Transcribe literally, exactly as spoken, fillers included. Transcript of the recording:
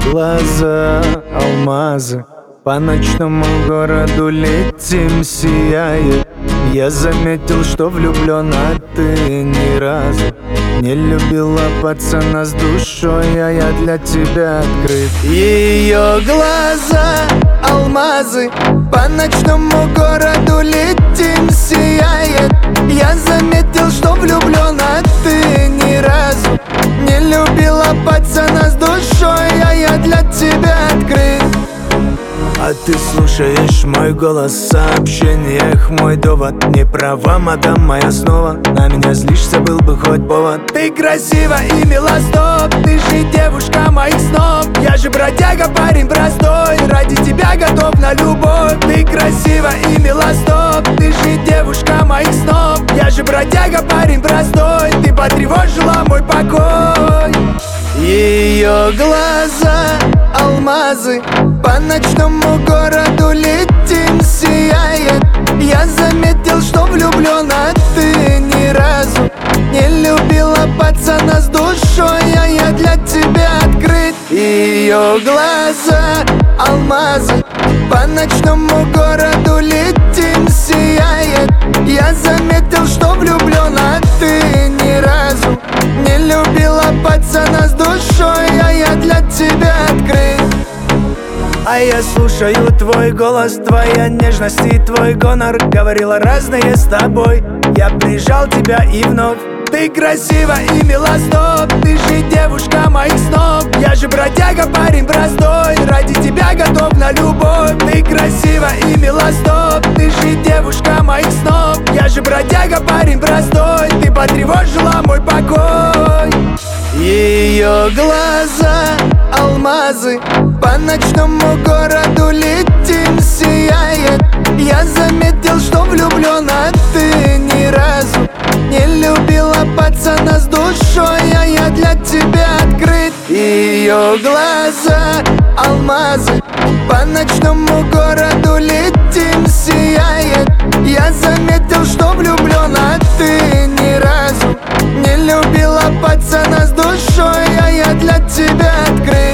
глаза алмазы, по ночному городу летим, сияет. Я заметил, что влюблен, а ты ни разу не любила пацана с душой, а я для тебя открыт. Ее глаза алмазы, по ночному городу летим, сияет. Я заметил, что влюблен, а ты ни разу не любила пацана с душой, а я для тебя открыт. А ты слушаешь мой голос в сообщениях, мой довод. Не права, мадам моя снова, на меня злишься, был бы хоть повод. Ты красива и мила, стоп, ты же девушка моих снов. Я же бродяга, парень простой, ради тебя готов на любовь. Ты красива и мила, стоп, ты же девушка моих снов. Я же бродяга, парень простой, ты потревожила мой покой. Ее глаза алмазы, по ночному городу летим, сияет. Я заметил, что влюблен, а ты ни разу не любила пацана с душой, а я для тебя открыт. Ее глаза алмазы, по ночному городу летим, сияет. Я заметил, что влюблен, а ты ни разу не любила пацана с душой, а я для тебя открыт. А я слушаю твой голос, твоя нежность и твой гонор. Говорила разные с тобой, я прижал тебя и вновь. Ты красива и мила, стоп, ты же девушка моих снов. Я же бродяга, парень простой, ради тебя готов на любовь. Ты красива и мила, стоп, ты же девушка моих снов. Я же бродяга, парень простой, ты потревожила мой покой. Ее глаза алмазы, по ночному городу летим, сияет. Я заметил, что влюблен, а ты ни разу не любила пацана с душой, а я для тебя открыт. Ее глаза алмазы, по ночному городу летим, сияет. Я заметил, что влюблен, а ты ни разу не любила пацана с душой, а я для тебя открыт.